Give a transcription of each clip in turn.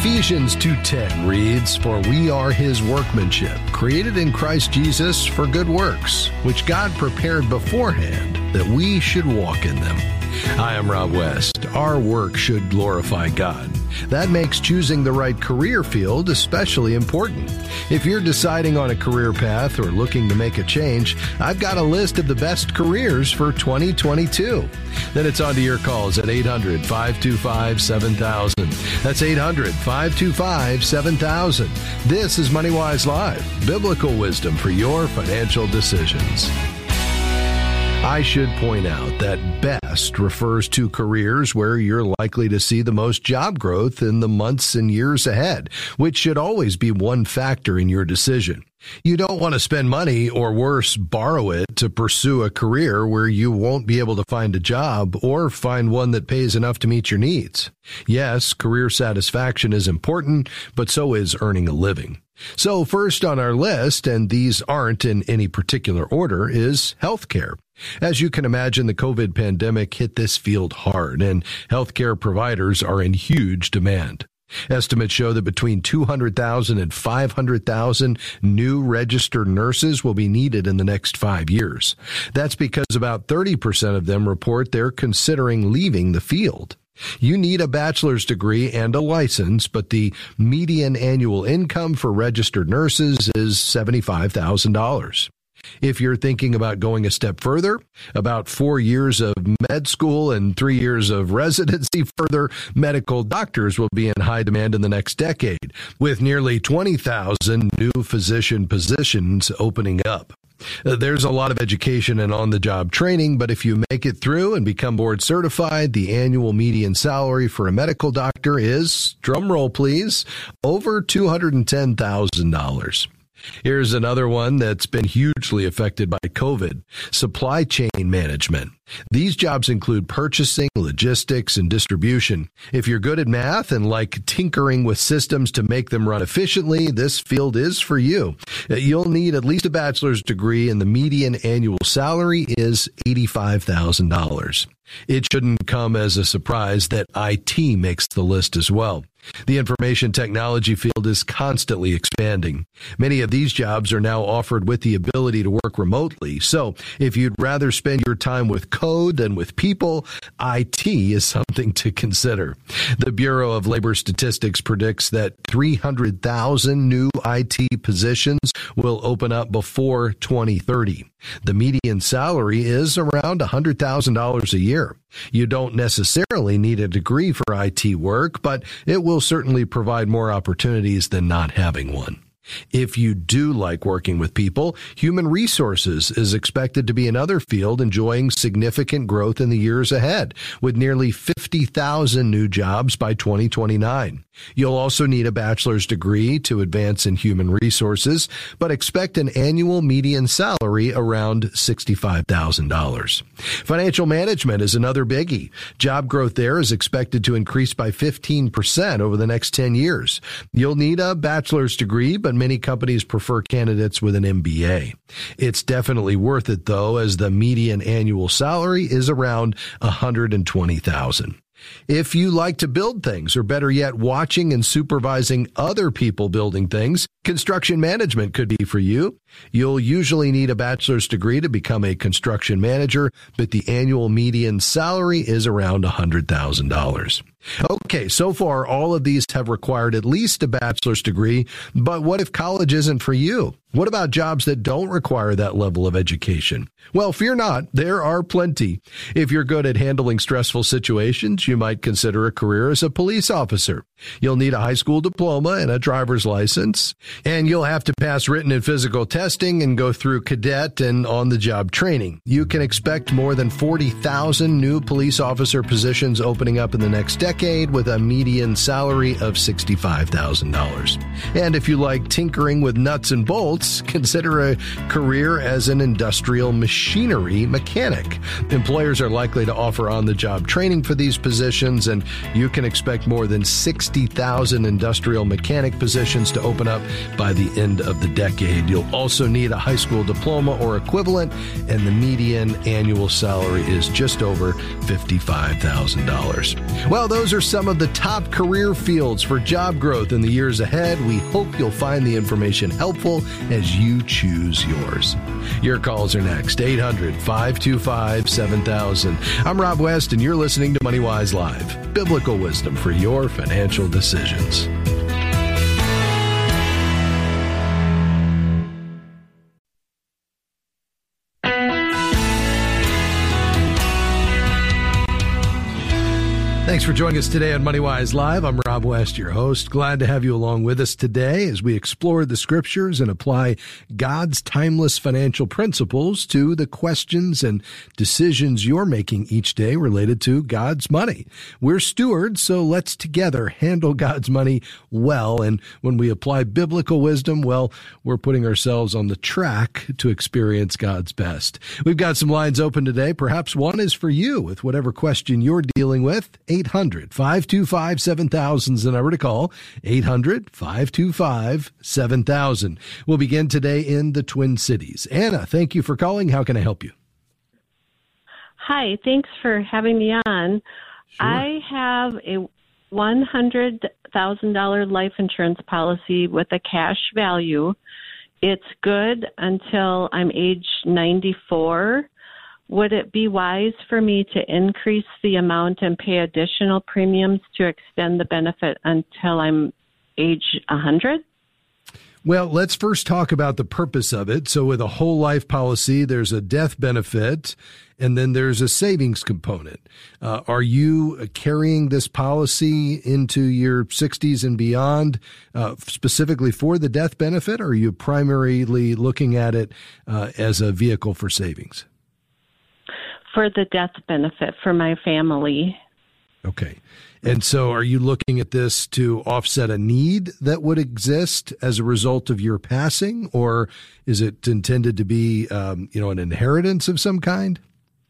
Ephesians 2:10 reads, "For we are his workmanship, created in Christ Jesus for good works, which God prepared beforehand that we should walk in them." Hi, I'm Rob West. Our work should glorify God. That makes choosing the right career field especially important. If you're deciding on a career path or looking to make a change, I've got a list of the best careers for 2022. Then it's on to your calls at 800-525-7000. That's 800-525-7000. This is MoneyWise Live, biblical wisdom for your financial decisions. I should point out that best refers to careers where you're likely to see the most job growth in the months and years ahead, which should always be one factor in your decision. You don't want to spend money, or worse, borrow it, to pursue a career where you won't be able to find a job or find one that pays enough to meet your needs. Yes, career satisfaction is important, but so is earning a living. So first on our list, and these aren't in any particular order, is healthcare. As you can imagine, the COVID pandemic hit this field hard, and healthcare providers are in huge demand. Estimates show that between 200,000 and 500,000 new registered nurses will be needed in the next 5 years. That's because about 30% of them report they're considering leaving the field. You need a bachelor's degree and a license, but the median annual income for registered nurses is $75,000. If you're thinking about going a step further, about 4 years of med school and 3 years of residency further, medical doctors will be in high demand in the next decade, with nearly 20,000 new physician positions opening up. There's a lot of education and on-the-job training, but if you make it through and become board certified, the annual median salary for a medical doctor is, drumroll please, over $210,000. Here's another one that's been hugely affected by COVID: supply chain management. These jobs include purchasing, logistics, and distribution. If you're good at math and like tinkering with systems to make them run efficiently, this field is for you. You'll need at least a bachelor's degree, and the median annual salary is $85,000. It shouldn't come as a surprise that IT makes the list as well. The information technology field is constantly expanding. Many of these jobs are now offered with the ability to work remotely. So if you'd rather spend your time with code than with people, IT is something to consider. The Bureau of Labor Statistics predicts that 300,000 new IT positions will open up before 2030. The median salary is around $100,000 a year. You don't necessarily need a degree for IT work, but it will certainly provide more opportunities than not having one. If you do like working with people, human resources is expected to be another field enjoying significant growth in the years ahead, with nearly 50,000 new jobs by 2029. You'll also need a bachelor's degree to advance in human resources, but expect an annual median salary around $65,000. Financial management is another biggie. Job growth there is expected to increase by 15% over the next 10 years. You'll need a bachelor's degree, but many companies prefer candidates with an MBA. It's definitely worth it, though, as the median annual salary is around $120,000. If you like to build things, or better yet, watching and supervising other people building things, construction management could be for you. You'll usually need a bachelor's degree to become a construction manager, but the annual median salary is around $100,000. Okay, so far, all of these have required at least a bachelor's degree, but what if college isn't for you? What about jobs that don't require that level of education? Well, fear not, there are plenty. If you're good at handling stressful situations, you might consider a career as a police officer. You'll need a high school diploma and a driver's license, and you'll have to pass written and physical testing and go through cadet and on-the-job training. You can expect more than 40,000 new police officer positions opening up in the next decade, with a median salary of $65,000. And if you like tinkering with nuts and bolts, consider a career as an industrial machinery mechanic. Employers are likely to offer on-the-job training for these positions, and you can expect more than 60,000 industrial mechanic positions to open up by the end of the decade. You'll also also need a high school diploma or equivalent, and the median annual salary is just over $55,000. Well, those are some of the top career fields for job growth in the years ahead. We hope you'll find the information helpful as you choose yours. Your calls are next, 800-525-7000. I'm Rob West, and you're listening to MoneyWise Live, biblical wisdom for your financial decisions. Thanks for joining us today on MoneyWise Live. I'm Rob West, your host. Glad to have you along with us today as we explore the scriptures and apply God's timeless financial principles to the questions and decisions you're making each day related to God's money. We're stewards, so let's together handle God's money well. And when we apply biblical wisdom, well, we're putting ourselves on the track to experience God's best. We've got some lines open today. Perhaps one is for you with whatever question you're dealing with. 800-525-7000 is the number to call. 800-525-7000. We'll begin today in the Twin Cities. Anna, thank you for calling. How can I help you? Hi, thanks for having me on. Sure. I have a $100,000 life insurance policy with a cash value. It's good until I'm age 94. Would it be wise for me to increase the amount and pay additional premiums to extend the benefit until I'm age 100? Well, let's first talk about the purpose of it. So with a whole life policy, there's a death benefit, and then there's a savings component. Are you carrying this policy into your 60s and beyond specifically for the death benefit, or are you primarily looking at it as a vehicle for savings? For the death benefit for my family. Okay. And so are you looking at this to offset a need that would exist as a result of your passing, or is it intended to be, an inheritance of some kind?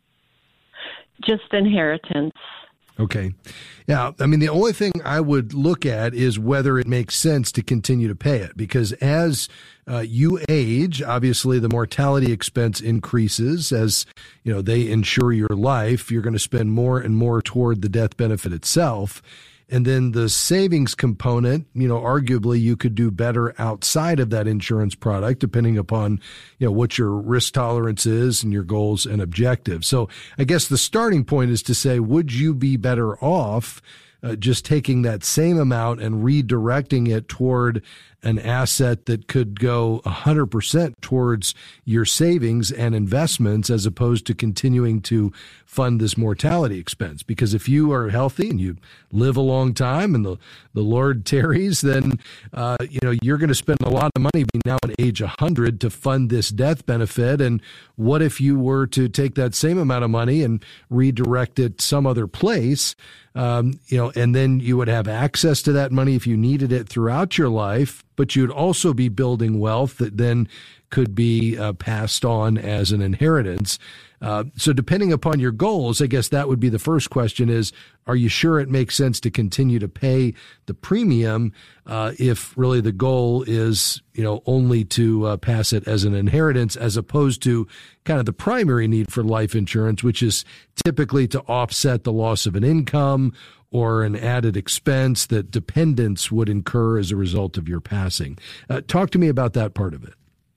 Just inheritance. Okay. Yeah. I mean, the only thing I would look at is whether it makes sense to continue to pay it, because as you age, obviously the mortality expense increases as, they insure your life. You're going to spend more and more toward the death benefit itself. And then the savings component, arguably you could do better outside of that insurance product, depending upon, what your risk tolerance is and your goals and objectives. So I guess the starting point is to say, would you be better off just taking that same amount and redirecting it toward an asset that could go 100% towards your savings and investments, as opposed to continuing to fund this mortality expense? Because if you are healthy and you live a long time and the Lord tarries, then, you're going to spend a lot of money being now at age 100 to fund this death benefit. And what if you were to take that same amount of money and redirect it some other place? And then you would have access to that money if you needed it throughout your life, but you'd also be building wealth that then could be passed on as an inheritance. So depending upon your goals, I guess that would be the first question is, are you sure it makes sense to continue to pay the premium if really the goal is, only to pass it as an inheritance, as opposed to kind of the primary need for life insurance, which is typically to offset the loss of an income or an added expense that dependents would incur as a result of your passing. Talk to me about that part of it.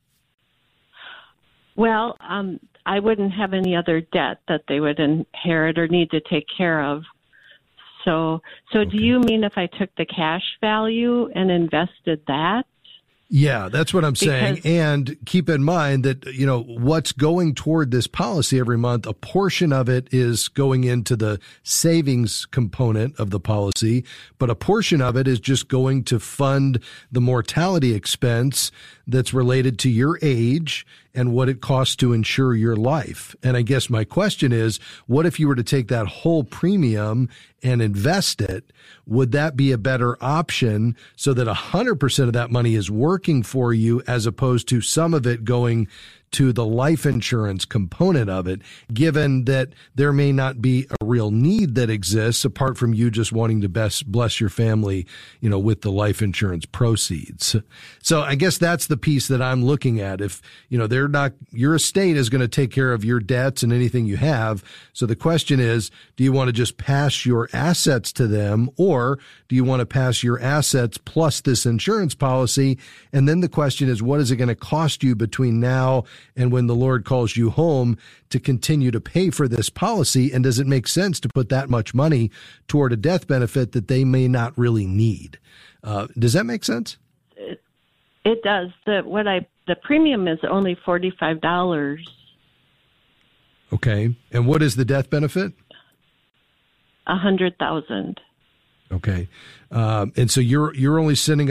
Well, I wouldn't have any other debt that they would inherit or need to take care of. So okay. Do you mean if I took the cash value and invested that? Yeah, that's what I'm saying. And keep in mind that, what's going toward this policy every month, a portion of it is going into the savings component of the policy, but a portion of it is just going to fund the mortality expense that's related to your age and what it costs to insure your life. And I guess my question is, what if you were to take that whole premium and invest it? Would that be a better option so that 100% of that money is working for you, as opposed to some of it going to the life insurance component of it, given that there may not be a real need that exists apart from you just wanting to best bless your family, with the life insurance proceeds. So I guess that's the piece that I'm looking at. If, your estate is going to take care of your debts and anything you have. So the question is, do you want to just pass your assets to them, or do you want to pass your assets plus this insurance policy? And then the question is, what is it going to cost you between now and when the Lord calls you home to continue to pay for this policy? And does it make sense to put that much money toward a death benefit that they may not really need? Does that make sense? It does. The premium is only $45. Okay. And what is the death benefit? $100,000. Okay. And so you're only sending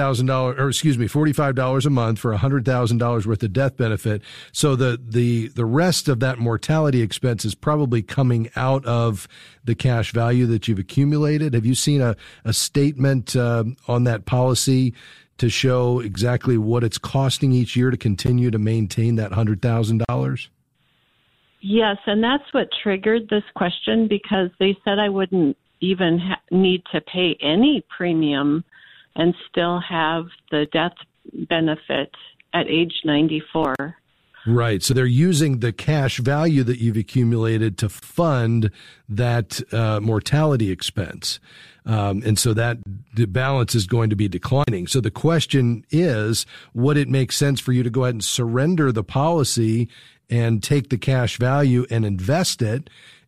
$45 a month for $100,000 worth of death benefit. So the rest of that mortality expense is probably coming out of the cash value that you've accumulated. Have you seen a statement on that policy to show exactly what it's costing each year to continue to maintain that $100,000? Yes, and that's what triggered this question, because they said I wouldn't even need to pay any premium and still have the death benefit at age 94. Right. So they're using the cash value that you've accumulated to fund that mortality expense. And so that the balance is going to be declining. So the question is, would it make sense for you to go ahead and surrender the policy and take the cash value and invest it,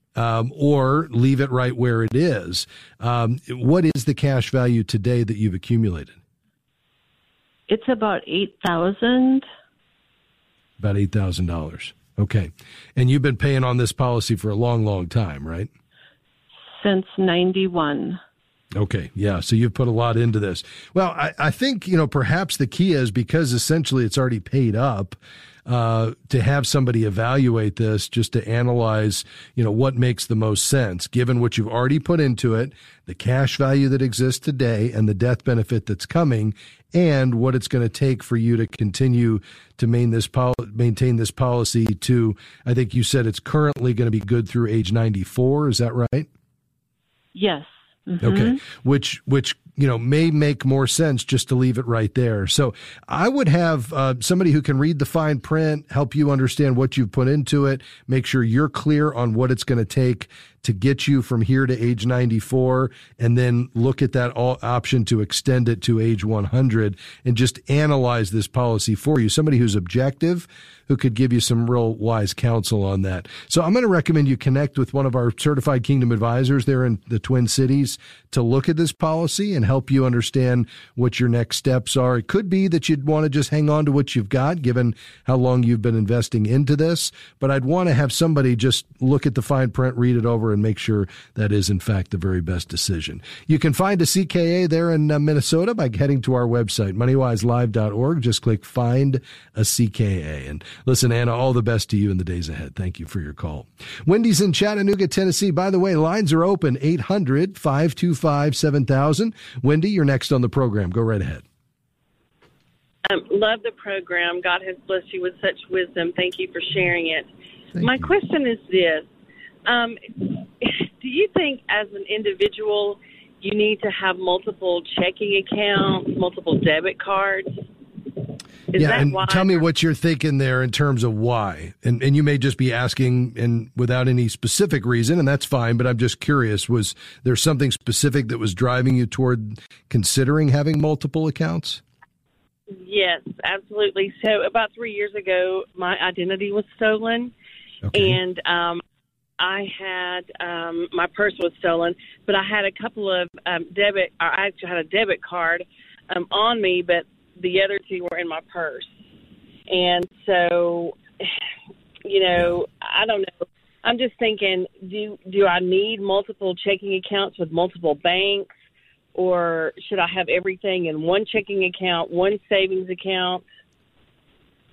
or leave it right where it is? What is the cash value today that you've accumulated? It's about $8,000. About $8,000. Okay. And you've been paying on this policy for a long, long time, right? Since 91. Okay. Yeah. So you've put a lot into this. Well, I think, perhaps the key is, because essentially it's already paid up, to have somebody evaluate this, just to analyze, what makes the most sense, given what you've already put into it, the cash value that exists today and the death benefit that's coming, and what it's going to take for you to continue to maintain this policy to, I think you said it's currently going to be good through age 94. Is that right? Yes. Mm-hmm. Okay. Which may make more sense just to leave it right there. So I would have somebody who can read the fine print, help you understand what you've put into it, make sure you're clear on what it's going to take to get you from here to age 94, and then look at that option to extend it to age 100 and just analyze this policy for you. Somebody who's objective, who could give you some real wise counsel on that. So I'm going to recommend you connect with one of our certified Kingdom advisors there in the Twin Cities to look at this policy and help you understand what your next steps are. It could be that you'd want to just hang on to what you've got, given how long you've been investing into this. But I'd want to have somebody just look at the fine print, read it over, and make sure that is, in fact, the very best decision. You can find a CKA there in Minnesota by heading to our website, moneywiselive.org. Just click Find a CKA. And listen, Anna, all the best to you in the days ahead. Thank you for your call. Wendy's in Chattanooga, Tennessee. By the way, lines are open, 800-525-7000. Wendy, you're next on the program. Go right ahead. Love the program. God has blessed you with such wisdom. Thank you for sharing it. My question is this. Do you think as an individual you need to have multiple checking accounts, multiple debit cards? Tell me what you're thinking there in terms of why. And you may just be asking and without any specific reason, and that's fine, but I'm just curious, was there something specific that was driving you toward considering having multiple accounts? Yes, absolutely. So about 3 years ago, my identity was stolen. Okay. And I had my purse was stolen, but I had a couple of I actually had a debit card on me, but the other two were in my purse. And so, I don't know. I'm just thinking, do I need multiple checking accounts with multiple banks, or should I have everything in one checking account, one savings account?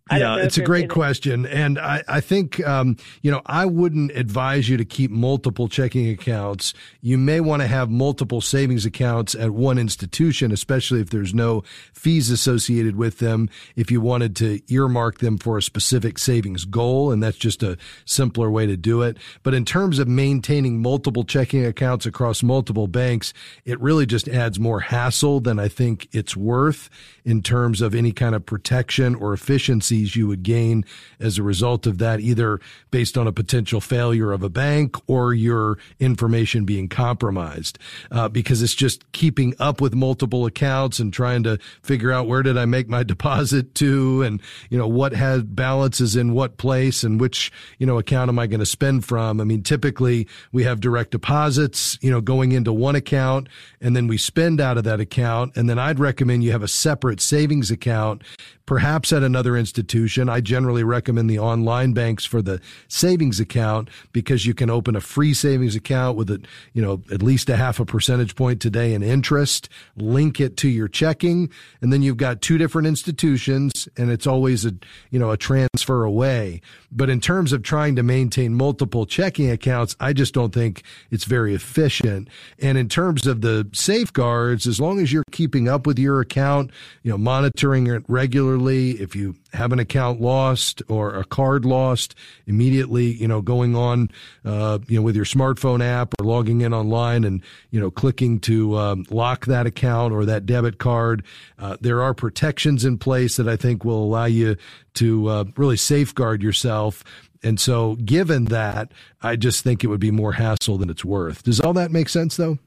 Yeah, it's a great question. And I think, I wouldn't advise you to keep multiple checking accounts. You may want to have multiple savings accounts at one institution, especially if there's no fees associated with them, if you wanted to earmark them for a specific savings goal. And that's just a simpler way to do it. But in terms of maintaining multiple checking accounts across multiple banks, it really just adds more hassle than I think it's worth in terms of any kind of protection or efficiencies you would gain as a result of that, either based on a potential failure of a bank or your information being compromised, because it's just keeping up with multiple accounts and trying to figure out where did I make my deposit to, and what has balances in what place, and which account am I going to spend from. I mean, typically we have direct deposits going into one account, and then we spend out of that account, and then I'd recommend you have a separate savings account, perhaps at another institution. I generally recommend the online banks for the savings account, because you can open a free savings account with at least a 0.5 percentage point today in interest, link it to your checking, and then you've got two different institutions, and it's always a transfer away. But in terms of trying to maintain multiple checking accounts, I just don't think it's very efficient. And in terms of the safeguards, as long as you're keeping up with your account, monitoring it regularly, if you have an account lost or a card lost, immediately, going on, with your smartphone app or logging in online and, clicking to lock that account or that debit card. There are protections in place that I think will allow you to really safeguard yourself. And so given that, I just think it would be more hassle than it's worth. Does all that make sense, though?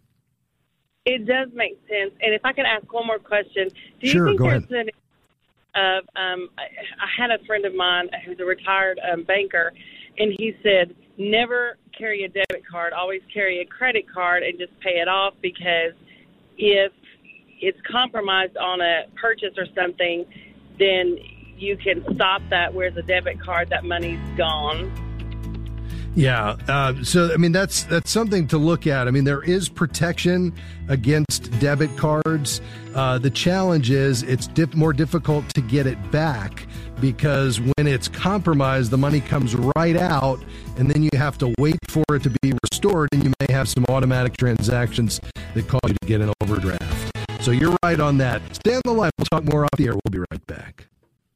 It does make sense. And if I could ask one more question. Sure, go ahead. I had a friend of mine who's a retired banker, and he said, never carry a debit card, always carry a credit card and just pay it off, because if it's compromised on a purchase or something, then you can stop that. Whereas a debit card, that money's gone. Yeah. So, I mean, that's something to look at. I mean, there is protection against debit cards. The challenge is it's more difficult to get it back, because when it's compromised, the money comes right out, and then you have to wait for it to be restored, and you may have some automatic transactions that cause you to get an overdraft. So you're right on that. Stay on the line. We'll talk more off the air. We'll be right back.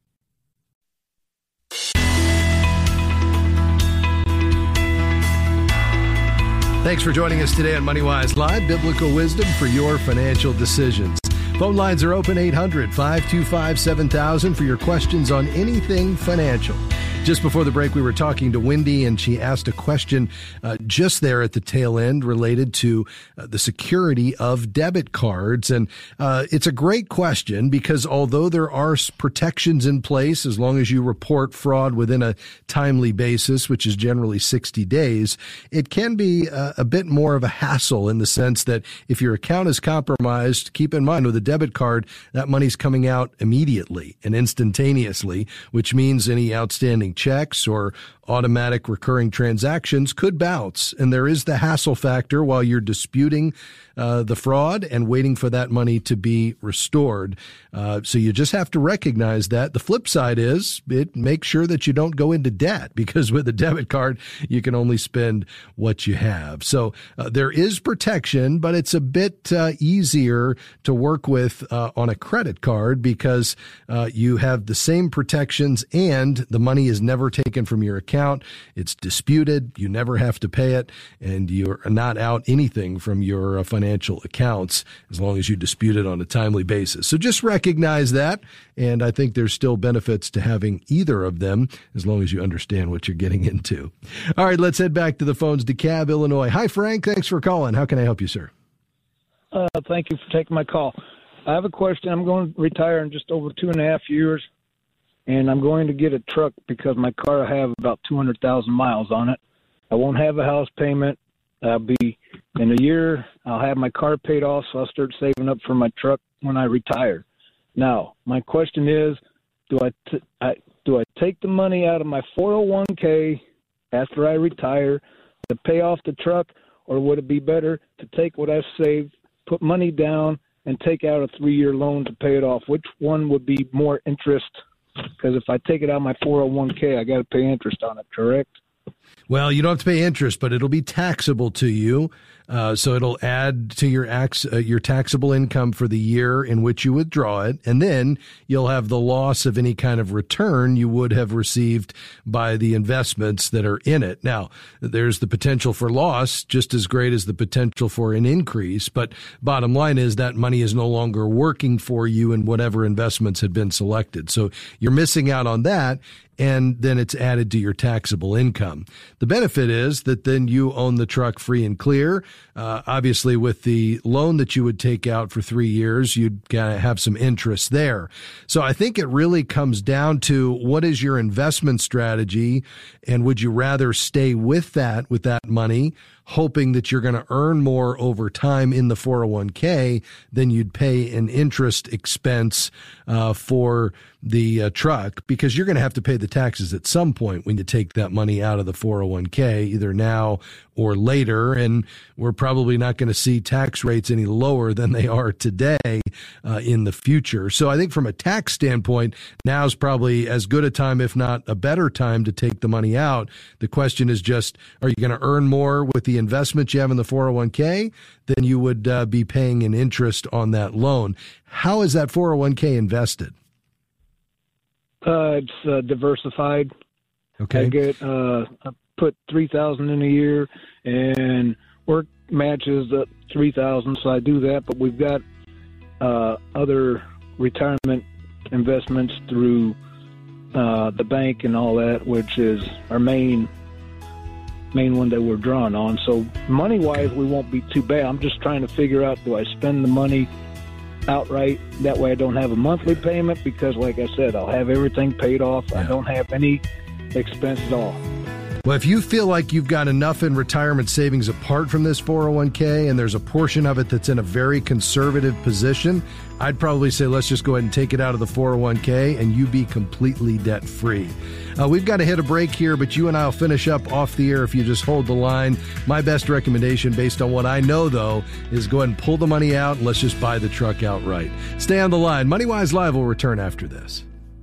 Thanks for joining us today on MoneyWise Live, biblical wisdom for your financial decisions. Phone lines are open, 800-525-7000 for your questions on anything financial. Just before the break, we were talking to Wendy, and she asked a question just there at the tail end related to the security of debit cards. And it's a great question, because although there are protections in place as long as you report fraud within a timely basis, which is generally 60 days, it can be a bit more of a hassle in the sense that if your account is compromised, keep in mind with a debit card, that money's coming out immediately and instantaneously, which means any outstanding checks or automatic recurring transactions could bounce. And there is the hassle factor while you're disputing the fraud and waiting for that money to be restored. So you just have to recognize that. The flip side is it makes sure that you don't go into debt, because with a debit card, you can only spend what you have. So there is protection, but it's a bit easier to work with on a credit card, because you have the same protections and the money is never taken from your account. It's disputed. You never have to pay it, and you're not out anything from your financial accounts as long as you dispute it on a timely basis. So just recognize that, and I think there's still benefits to having either of them as long as you understand what you're getting into. All right, let's head back to the phones. DeKalb, Illinois. Hi, Frank. Thanks for calling. How can I help you, sir? Thank you for taking my call. I have a question. I'm going to retire in just over 2.5 years, and I'm going to get a truck because my car I have about 200,000 miles on it. I won't have a house payment. I'll be in a year. I'll have my car paid off, so I'll start saving up for my truck when I retire. Now, my question is, do I take the money out of my 401k after I retire to pay off the truck, or would it be better to take what I've saved, put money down, and take out a 3-year loan to pay it off? Which one would be more interest Because if I take it out of my 401k, I got to pay interest on it, correct? Well, you don't have to pay interest, but it'll be taxable to you. So it'll add to your taxable income for the year in which you withdraw it. And then you'll have the loss of any kind of return you would have received by the investments that are in it. Now, there's the potential for loss just as great as the potential for an increase. But bottom line is that money is no longer working for you in whatever investments had been selected. So you're missing out on that. And then it's added to your taxable income. The benefit is that then you own the truck free and clear. Obviously, with the loan that you would take out for 3 years, you'd gotta have some interest there. So I think it really comes down to what is your investment strategy, and would you rather stay with that money, hoping that you're going to earn more over time in the 401k than you'd pay an interest expense for the truck, because you're going to have to pay the taxes at some point when you take that money out of the 401k, either now or later. And we're probably not going to see tax rates any lower than they are today in the future. So I think from a tax standpoint, now's probably as good a time, if not a better time, to take the money out. The question is just, are you going to earn more with the investment you have in the 401k than you would be paying in interest on that loan? How is that 401k invested? It's diversified. Okay. I put $3,000 in a year, and work matches the $3,000, so I do that. But we've got other retirement investments through the bank and all that, which is our main one that we're drawing on. So money-wise, we won't be too bad. I'm just trying to figure out, do I spend the money outright? That way I don't have a monthly payment, because like I said, I'll have everything paid off. Yeah. I don't have any expense at all. Well, if you feel like you've got enough in retirement savings apart from this 401k, and there's a portion of it that's in a very conservative position, I'd probably say let's just go ahead and take it out of the 401k and you be completely debt-free. We've got to hit a break here, but you and I will finish up off the air if you just hold the line. My best recommendation, based on what I know, though, is go ahead and pull the money out and let's just buy the truck outright. Stay on the line. MoneyWise Live will return after this.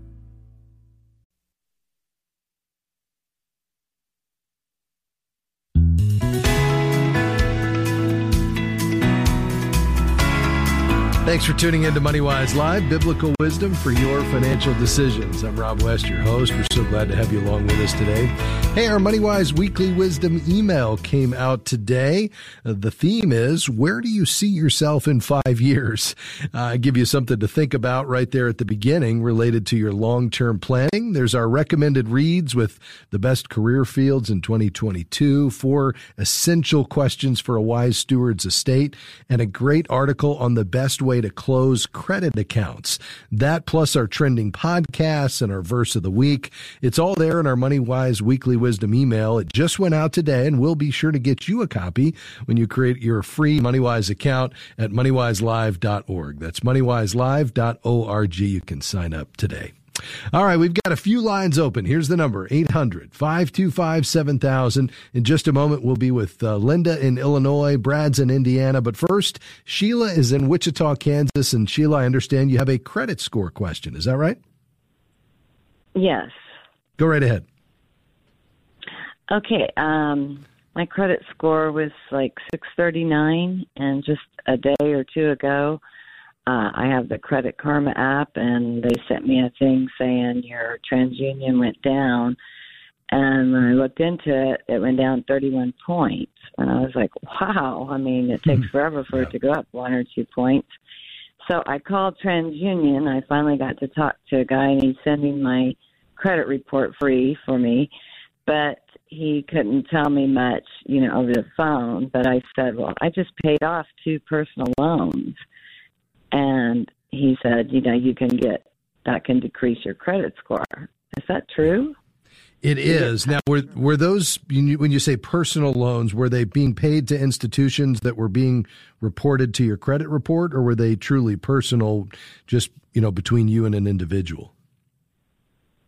Thanks for tuning in to MoneyWise Live, biblical wisdom for your financial decisions. I'm Rob West, your host. We're so glad to have you along with us today. Hey, our MoneyWise Weekly Wisdom email came out today. The theme is, where do you see yourself in 5 years? I give you something to think about right there at the beginning related to your long-term planning. There's our recommended reads with the best career fields in 2022, 4 essential questions for a wise steward's estate, and a great article on the best way to close credit accounts. That plus our trending podcasts and our verse of the week. It's all there in our MoneyWise Weekly Wisdom email. It just went out today, and we'll be sure to get you a copy when you create your free MoneyWise account at moneywiselive.org. That's moneywiselive.org. You can sign up today. All right, we've got a few lines open. Here's the number, 800-525-7000. In just a moment, we'll be with Linda in Illinois, Brad's in Indiana. But first, Sheila is in Wichita, Kansas. And Sheila, I understand you have a credit score question. Is that right? Yes. Go right ahead. Okay. My credit score was like 639, and just a day or two ago, I have the Credit Karma app, and they sent me a thing saying your TransUnion went down. And when I looked into it, it went down 31 points. And I was like, wow. I mean, it takes forever for it to go up 1 or 2 points. So I called TransUnion. I finally got to talk to a guy, and he's sending my credit report free for me. But he couldn't tell me much, over the phone. But I said, well, I just paid off 2 personal loans. And he said, you can that can decrease your credit score. Is that true? It is. Now, were those, when you say personal loans, were they being paid to institutions that were being reported to your credit report, or were they truly personal, just, between you and an individual?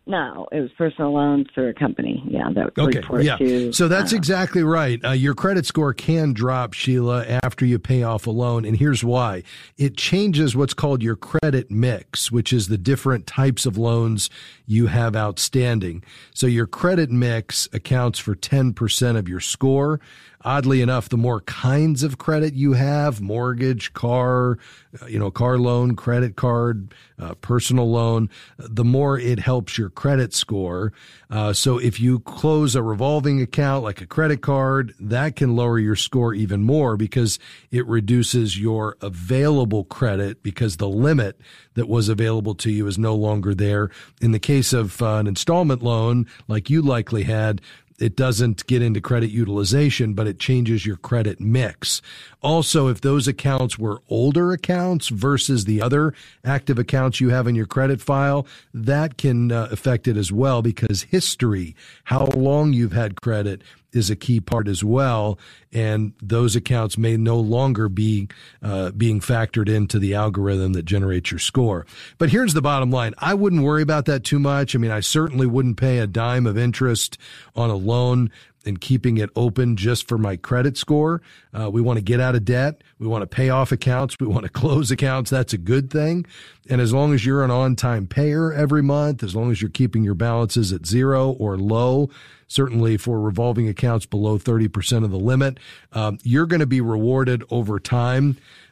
No, it was personal loans through a company. Yeah, that would report to. So that's exactly right. Your credit score can drop, Sheila, after you pay off a loan. And here's why. It changes what's called your credit mix, which is the different types of loans you have outstanding. So your credit mix accounts for 10% of your score. Oddly enough, the more kinds of credit you have, mortgage, car, car loan, credit card, personal loan, the more it helps your credit score. So if you close a revolving account like a credit card, that can lower your score even more because it reduces your available credit because the limit that was available to you is no longer there. In the case of an installment loan, like you likely had, it doesn't get into credit utilization, but it changes your credit mix. Also, if those accounts were older accounts versus the other active accounts you have in your credit file, that can affect it as well because history, how long you've had credit, is a key part as well. And those accounts may no longer be being factored into the algorithm that generates your score. But here's the bottom line. I wouldn't worry about that too much. I mean, I certainly wouldn't pay a dime of interest on a loan and keeping it open just for my credit score. We want to get out of debt. We want to pay off accounts. We want to close accounts. That's a good thing. And as long as you're an on-time payer every month, as long as you're keeping your balances at zero or low, certainly for revolving accounts below 30% of the limit, you're going to be rewarded over time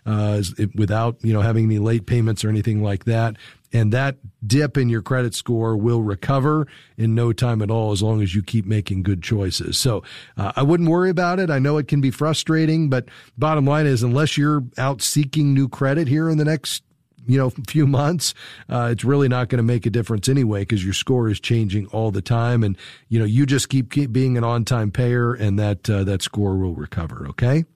without having any late payments or anything like that. And that dip in your credit score will recover in no time at all as long as you keep making good choices. So I wouldn't worry about it. I know it can be frustrating, but bottom line is unless you're out seeking new credit here in the next few months, it's really not going to make a difference anyway because your score is changing all the time. And, you just keep being an on-time payer and that score will recover. Okay.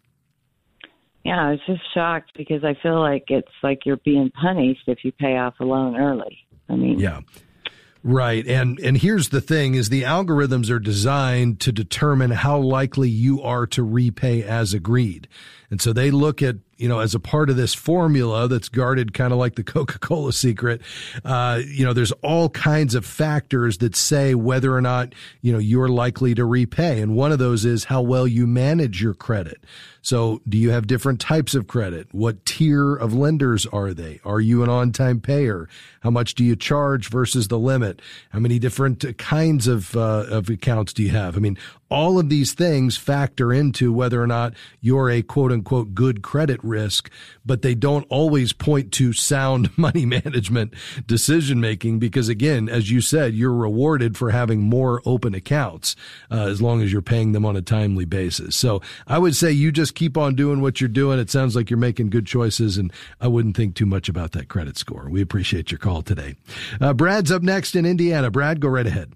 Yeah, I was just shocked because I feel like it's like you're being punished if you pay off a loan early. I mean, yeah. Right. And here's the thing is the algorithms are designed to determine how likely you are to repay as agreed. And so they look at, as a part of this formula that's guarded kind of like the Coca-Cola secret, there's all kinds of factors that say whether or not, you're likely to repay. And one of those is how well you manage your credit. So do you have different types of credit? What tier of lenders are they? Are you an on-time payer? How much do you charge versus the limit? How many different kinds of accounts do you have? I mean, all of these things factor into whether or not you're a quote unquote good credit risk, but they don't always point to sound money management decision making because again, as you said, you're rewarded for having more open accounts as long as you're paying them on a timely basis. So I would say you just keep on doing what you're doing. It sounds like you're making good choices and I wouldn't think too much about that credit score. We appreciate your call today. Brad's up next in Indiana. Brad, go right ahead.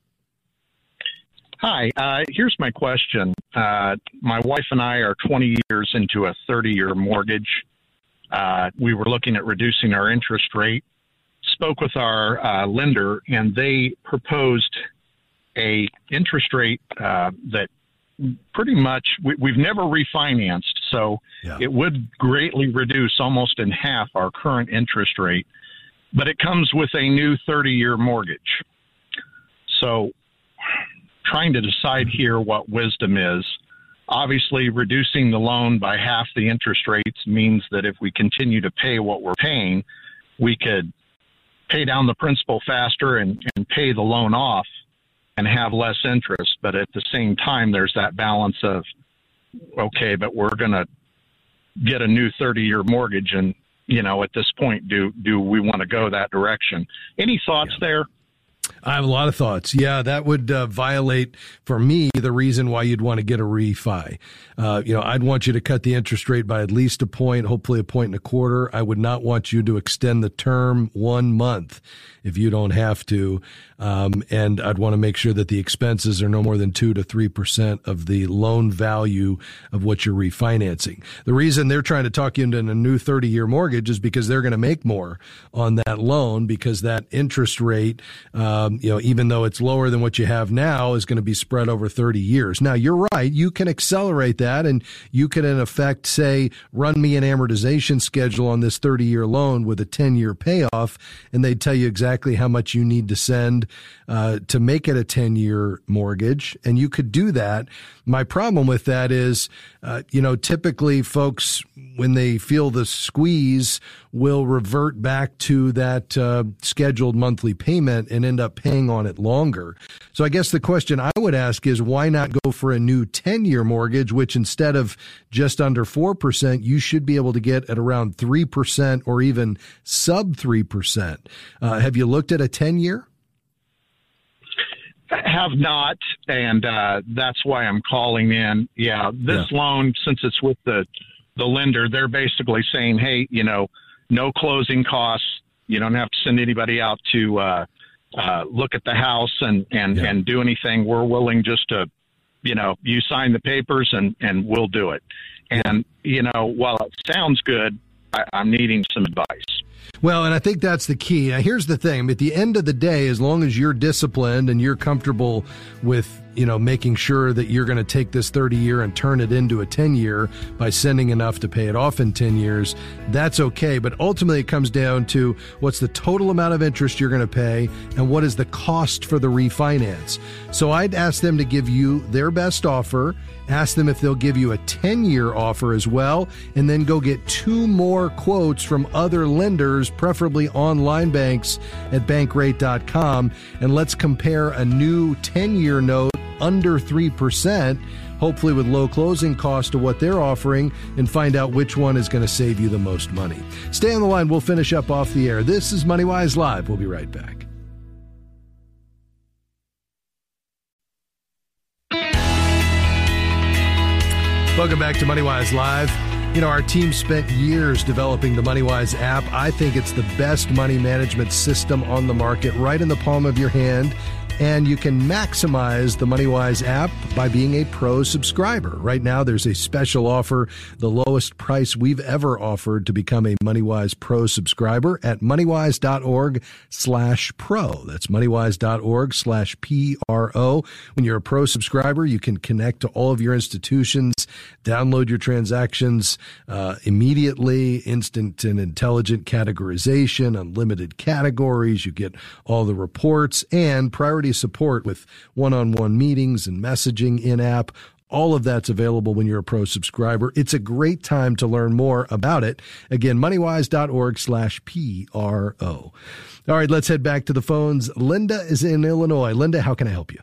Hi, here's my question. My wife and I are 20 years into a 30-year mortgage. We were looking at reducing our interest rate, spoke with our lender, and they proposed a interest rate that pretty much we've never refinanced, so it would greatly reduce almost in half our current interest rate, but it comes with a new 30-year mortgage. So trying to decide here what wisdom is. Obviously, reducing the loan by half the interest rates means that if we continue to pay what we're paying, we could pay down the principal faster and pay the loan off and have less interest. But at the same time, there's that balance of, okay, but we're going to get a new 30-year mortgage. And, at this point, do we want to go that direction? Any thoughts there? I have a lot of thoughts. Yeah, that would violate, for me, the reason why you'd want to get a refi. I'd want you to cut the interest rate by at least a point, hopefully 1.25. I would not want you to extend the term 1 month if you don't have to. And I'd want to make sure that the expenses are no more than 2 to 3% of the loan value of what you're refinancing. The reason they're trying to talk you into a new 30-year mortgage is because they're going to make more on that loan because that interest rate even though it's lower than what you have now, is going to be spread over 30 years. Now, you're right. You can accelerate that, and you can, in effect, say, run me an amortization schedule on this 30-year loan with a 10-year payoff, and they'd tell you exactly how much you need to send to make it a 10-year mortgage, and you could do that. My problem with that is, typically folks, when they feel the squeeze, will revert back to that scheduled monthly payment and end up paying on it longer. So I guess the question I would ask is, why not go for a new 10-year mortgage, which instead of just under 4%, you should be able to get at around 3% or even sub 3%. Have you looked at a 10-year? Have not, and that's why I'm calling in. This loan, since it's with the lender, they're basically saying, hey, no closing costs. You don't have to send anybody out to look at the house and do anything. We're willing just to, you sign the papers and we'll do it. And, while it sounds good, I'm needing some advice. Well, and I think that's the key. Now, here's the thing. At the end of the day, as long as you're disciplined and you're comfortable with, making sure that you're going to take this 30-year and turn it into a 10-year by sending enough to pay it off in 10 years, that's okay. But ultimately, it comes down to what's the total amount of interest you're going to pay and what is the cost for the refinance. So I'd ask them to give you their best offer, ask them if they'll give you a 10-year offer as well, and then go get 2 more quotes from other lenders, preferably online banks at bankrate.com, and let's compare a new 10-year note under 3%, hopefully with low closing costs, to what they're offering, and find out which one is going to save you the most money. Stay on the line. We'll finish up off the air. This is MoneyWise Live. We'll be right back. Welcome back to MoneyWise Live. Our team spent years developing the MoneyWise app. I think it's the best money management system on the market, right in the palm of your hand. And you can maximize the MoneyWise app by being a pro subscriber. Right now, there's a special offer, the lowest price we've ever offered to become a MoneyWise Pro subscriber at moneywise.org/pro. That's moneywise.org/PRO. When you're a pro subscriber, you can connect to all of your institutions, download your transactions immediately, instant and intelligent categorization, unlimited categories. You get all the reports and priority support with one-on-one meetings and messaging in-app. All of that's available when you're a pro subscriber. It's a great time to learn more about it. Again, moneywise.org/PRO. All right, let's head back to the phones. Linda is in Illinois. Linda, how can I help you?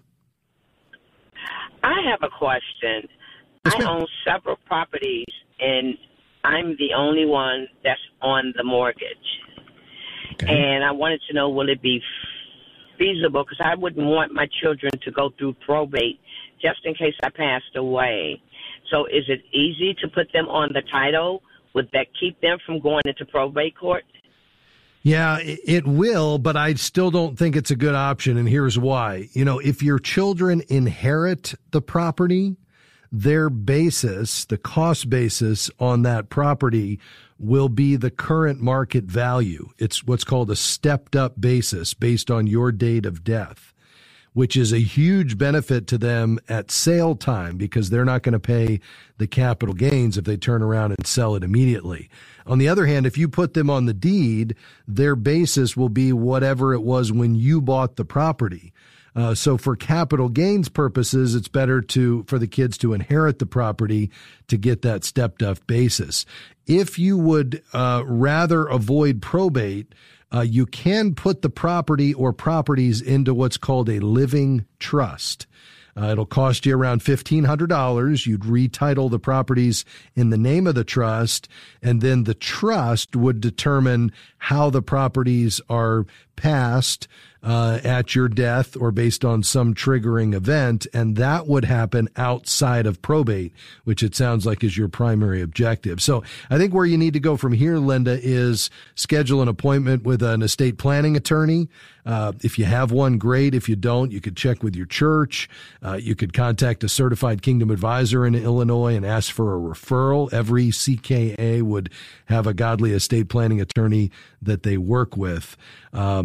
I have a question. I own several properties, and I'm the only one that's on the mortgage. Okay. And I wanted to know, will it be feasible, because I wouldn't want my children to go through probate just in case I passed away. So is it easy to put them on the title? Would that keep them from going into probate court? Yeah, it will, but I still don't think it's a good option, and here's why. If your children inherit the property, their basis, the cost basis on that property, will be the current market value. It's what's called a stepped up basis based on your date of death, which is a huge benefit to them at sale time because they're not going to pay the capital gains if they turn around and sell it immediately. On the other hand, if you put them on the deed, their basis will be whatever it was when you bought the property. So for capital gains purposes, it's better for the kids to inherit the property to get that stepped up basis. If you would rather avoid probate, you can put the property or properties into what's called a living trust. It'll cost you around $1,500. You'd retitle the properties in the name of the trust, and then the trust would determine how the properties are passed at your death or based on some triggering event, and that would happen outside of probate, which it sounds like is your primary objective. So I think where you need to go from here, Linda, is schedule an appointment with an estate planning attorney. If you have one, great. If you don't, you could check with your church. You could contact a certified Kingdom advisor in Illinois and ask for a referral. Every CKA would have a godly estate planning attorney that they work with.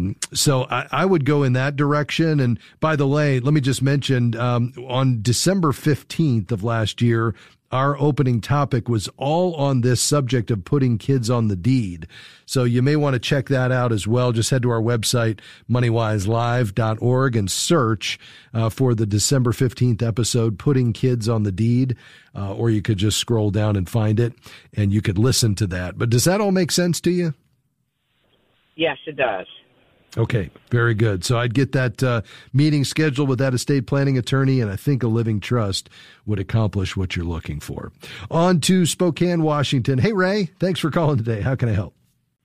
So I would go in that direction. And by the way, let me just mention, on December 15th of last year, our opening topic was all on this subject of putting kids on the deed. So you may want to check that out as well. Just head to our website, moneywiselive.org, and search for the December 15th episode, Putting Kids on the Deed, or you could just scroll down and find it, and you could listen to that. But does that all make sense to you? Yes, it does. Okay, very good. So I'd get that meeting scheduled with that estate planning attorney, and I think a living trust would accomplish what you're looking for. On to Spokane, Washington. Hey, Ray, thanks for calling today. How can I help?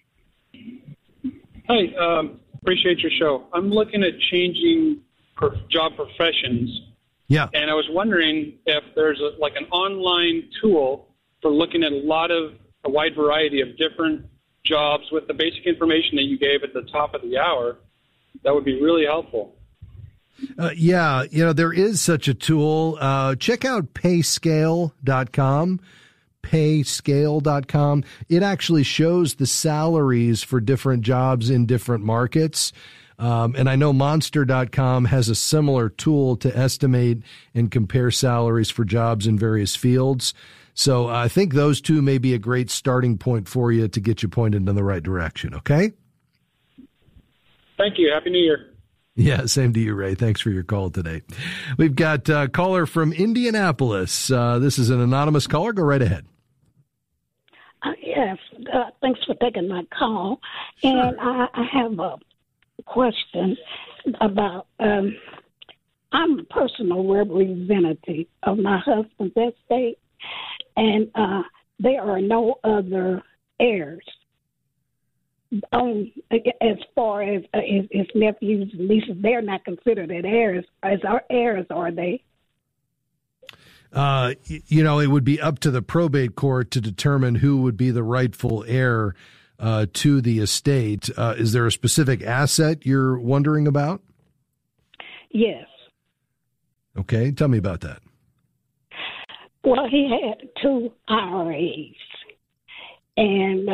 Hi, appreciate your show. I'm looking at changing job professions. Yeah. And I was wondering if there's an online tool for looking at a wide variety of different jobs with the basic information that you gave at the top of the hour. That would be really helpful. Yeah, there is such a tool. Check out payscale.com. Payscale.com. It actually shows the salaries for different jobs in different markets. And I know Monster.com has a similar tool to estimate and compare salaries for jobs in various fields. So I think those two may be a great starting point for you to get you pointed in the right direction, okay? Thank you. Happy New Year. Yeah, same to you, Ray. Thanks for your call today. We've got a caller from Indianapolis. This is an anonymous caller. Go right ahead. Yes, thanks for taking my call. Sure. And I have a question about, I'm a personal representative of my husband's estate, and there are no other heirs. As far as his nephews and nieces, they're not considered heirs. As our heirs, are they? It would be up to the probate court to determine who would be the rightful heir to the estate. Is there a specific asset you're wondering about? Yes. Okay, tell me about that. Well, he had 2 IRAs, and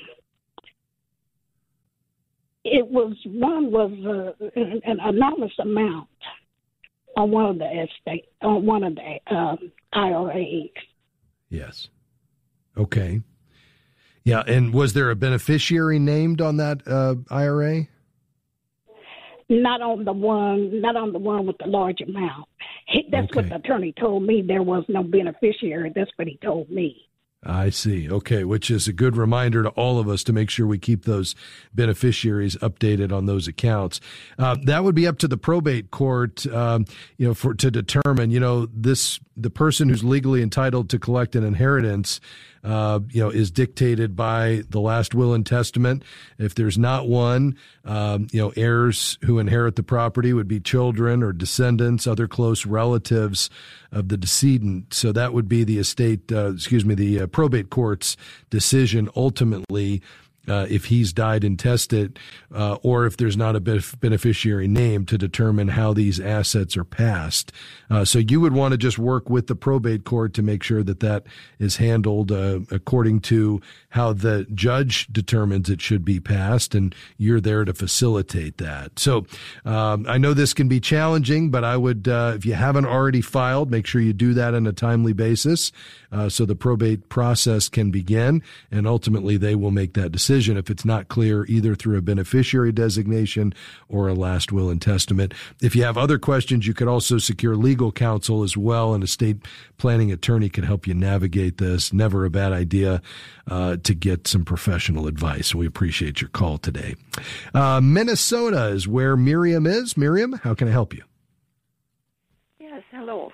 one was an enormous amount on one of the IRAs. Yes. Okay. Yeah, and was there a beneficiary named on that IRA? Not on the one with the large amount. That's what the attorney told me. There was no beneficiary. That's what he told me. I see. Okay, which is a good reminder to all of us to make sure we keep those beneficiaries updated on those accounts. That would be up to the probate court, to determine. The person who's legally entitled to collect an inheritance, is dictated by the last will and testament. If there's not one, heirs who inherit the property would be children or descendants, other close relatives of the decedent. So that would be the the probate court's decision ultimately. If he's died intestate, or if there's not a beneficiary name, to determine how these assets are passed. So you would want to just work with the probate court to make sure that is handled according to how the judge determines it should be passed, and you're there to facilitate that. So I know this can be challenging, but I would, if you haven't already filed, make sure you do that on a timely basis so the probate process can begin, and ultimately they will make that decision if it's not clear either through a beneficiary designation or a last will and testament. If you have other questions, you could also secure legal counsel as well. An estate planning attorney can help you navigate this. Never a bad idea to get some professional advice. We appreciate your call today. Minnesota is where Miriam is. Miriam, how can I help you? Yes, hello.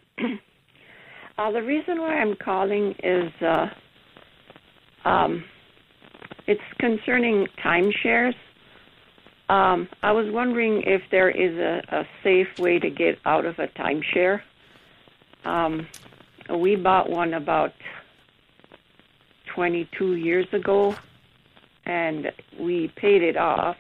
The reason why I'm calling is it's concerning timeshares. I was wondering if there is a safe way to get out of a timeshare. We bought one about 22 years ago, and we paid it off.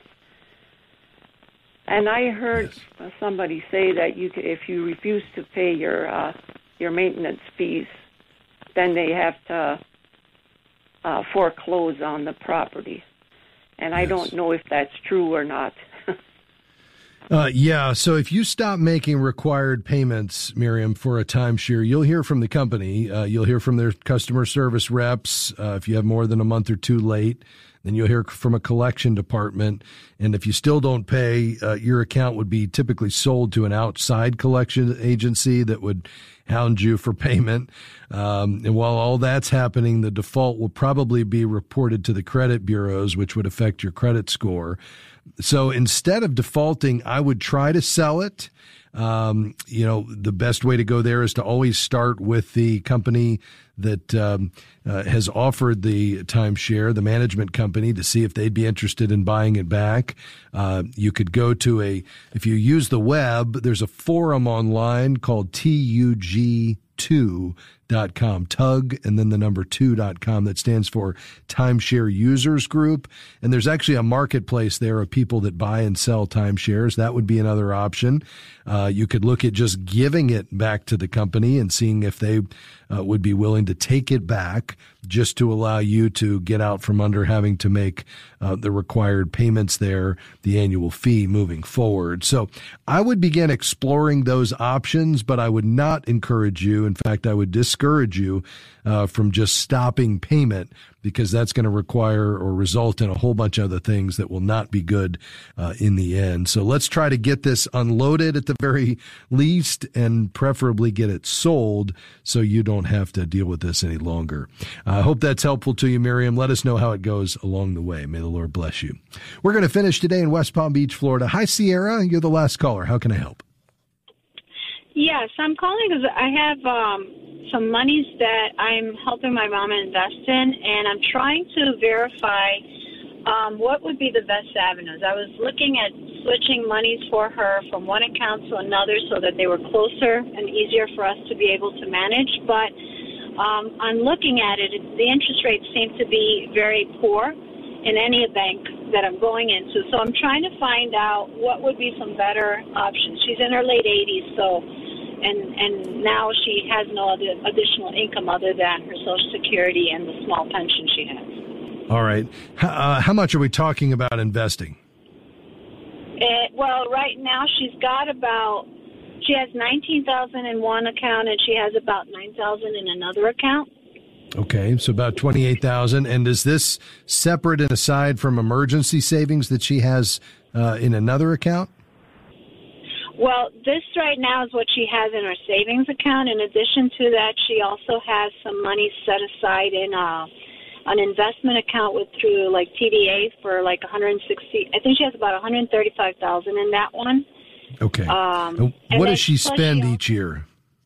And I heard somebody say that if you refuse to pay your maintenance fees, then they have to foreclose on the property. and I don't know if that's true or not. Yeah, so if you stop making required payments, Miriam, for a timeshare, you'll hear from the company. You'll hear from their customer service reps if you have more than a month or two late. Then you'll hear from a collection department. And if you still don't pay, your account would be typically sold to an outside collection agency that would hound you for payment. And while all that's happening, the default will probably be reported to the credit bureaus, which would affect your credit score. So instead of defaulting, I would try to sell it. The best way to go there is to always start with the company that has offered the timeshare, the management company, to see if they'd be interested in buying it back. You could go to if you use the web, there's a forum online called TUG2.com, tug, and then the number 2.com, that stands for Timeshare Users Group. And there's actually a marketplace there of people that buy and sell timeshares. That would be another option. You could look at just giving it back to the company and seeing if they would be willing to take it back, just to allow you to get out from under having to make the required payments there, the annual fee moving forward. So I would begin exploring those options, but I would not encourage you. In fact, I would discourage you from just stopping payment, because that's going to require or result in a whole bunch of other things that will not be good in the end. So let's try to get this unloaded at the very least, and preferably get it sold so you don't have to deal with this any longer. I hope that's helpful to you, Miriam. Let us know how it goes along the way. May the Lord bless you. We're going to finish today in West Palm Beach, Florida. Hi, Sierra. You're the last caller. How can I help? Yes, I'm calling because I have some monies that I'm helping my mom invest in, and I'm trying to verify what would be the best avenues. I was looking at switching monies for her from one account to another so that they were closer and easier for us to be able to manage, but on looking at it, the interest rates seem to be very poor in any bank that I'm going into. So I'm trying to find out what would be some better options. She's in her late 80s, so and now she has no other additional income other than her Social Security and the small pension she has. All right. How much are we talking about investing? Well, right now she has $19,000 in one account, and she has about $9,000 in another account. Okay, so about $28,000. And is this separate and aside from emergency savings that she has in another account? Well, this right now is what she has in her savings account. In addition to that, she also has some money set aside in an investment account through like TDA for like $160. I think she has about $135,000 in that one. Okay. What does she spend each year?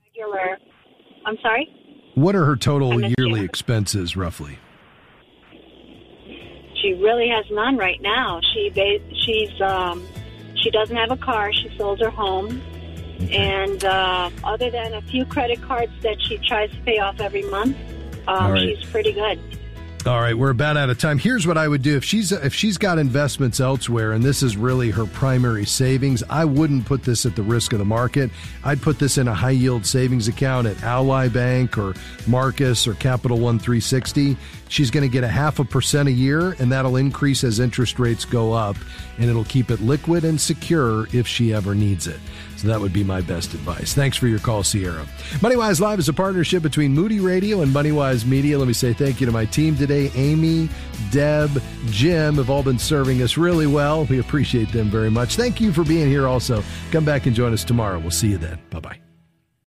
I'm sorry? What are her total yearly expenses, roughly? She really has none right now. She doesn't have a car. She sold her home. Okay. And other than a few credit cards that she tries to pay off every month, she's pretty good. All right, we're about out of time. Here's what I would do. If she's got investments elsewhere and this is really her primary savings, I wouldn't put this at the risk of the market. I'd put this in a high-yield savings account at Ally Bank or Marcus or Capital One 360. She's going to get 0.5% a year, and that'll increase as interest rates go up, and it'll keep it liquid and secure if she ever needs it. So that would be my best advice. Thanks for your call, Sierra. MoneyWise Live is a partnership between Moody Radio and MoneyWise Media. Let me say thank you to my team today. Amy, Deb, Jim have all been serving us really well. We appreciate them very much. Thank you for being here also. Come back and join us tomorrow. We'll see you then. Bye-bye.